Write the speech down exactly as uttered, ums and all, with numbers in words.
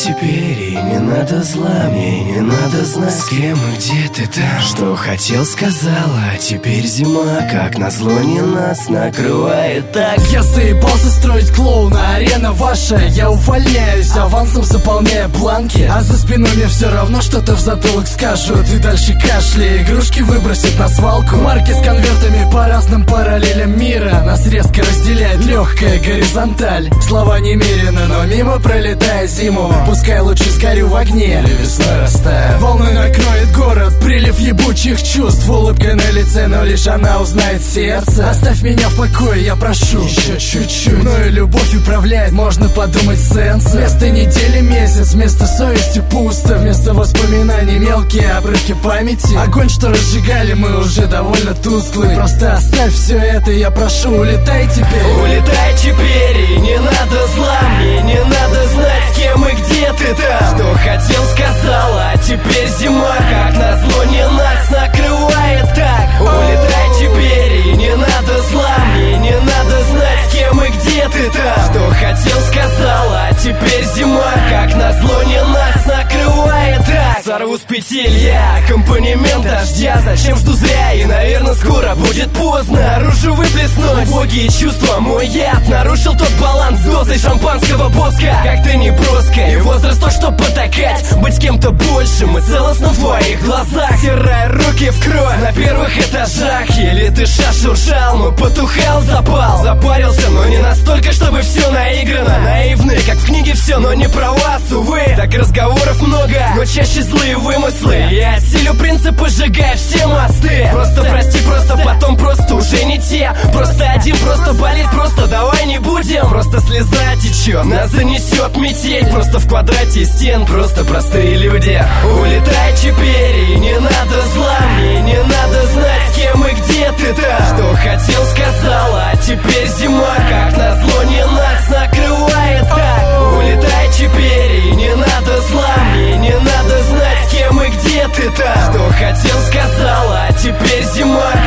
теперь, и не надо зла, мне не надо знать, с кем и где ты там. Что хотел, сказала, а теперь зима, как назло не нас накрывает так. Я заебался строить клоуна, арена ваша, я увольняюсь, авансом заполняя бланки. А за спиной мне все равно что-то в затылок скажут, и дальше кашли, игрушки выбросят на свалку. Марки с конвертами по разным параллелям мира, нас резко разделяет легкая горизонталь. Слова немерены, но мимо пролетая зиму, пускай лучше сгорю в огне или весной растаю. Волны накроет город, прилив ебучих чувств, улыбка на лице, но лишь она узнает сердце. Оставь меня в покое, я прошу, еще чуть-чуть. Мною любовь управляет, можно подумать сенс. Вместо недели месяц, вместо совести пусто, вместо воспоминаний мелкие обрывки памяти. Огонь, что разжигали мы, уже довольно тусклый. Просто оставь все это, я прошу, улетай теперь. Улетай теперь, и не надо зла, мне не надо знать, с кем и где ты там. Что хотел, сказал, а теперь зима, как назло не нас накрывает так. Улетай теперь, и не надо зла, мне не надо знать, с кем и где ты там. Что хотел, сказал, а теперь зима, как назло не нас накрывает так. Сорву с петель я аккомпанемент дождя, зачем жду зря, и наверное скоро будет поздно. Наружу выплеснуть убогие чувства, мой яд нарушил тот баланс с дозой шампанского боска. Как ты не броска, и возраст то, что потакать, быть кем-то большим и целостным в твоих глазах. Стирая руки в кровь на первых этажах, еле дыша шуршал, но потухал запал. Запарился, но не настолько, чтобы все наиграно. Наивный, как в книге все, но не про вас, увы. Так разговоров много, но чаще злые вымыслы. Я осилю принципы, сжигая все мосты. Просто прости, просто потом, просто уже не те. Просто один, просто болит, просто давай не будем. Просто слеза течет, нас занесет метель. Просто в квадрате стен, просто простые люди. Улетай теперь, и не надо зла, мне не надо знать, с кем и где ты там. Что хотел, сказал, а теперь зима, как назло не нас накрывает так. Улетай теперь, и не надо зла, мне не надо знать, с кем и где ты там. Что хотел, сказал, а теперь зима,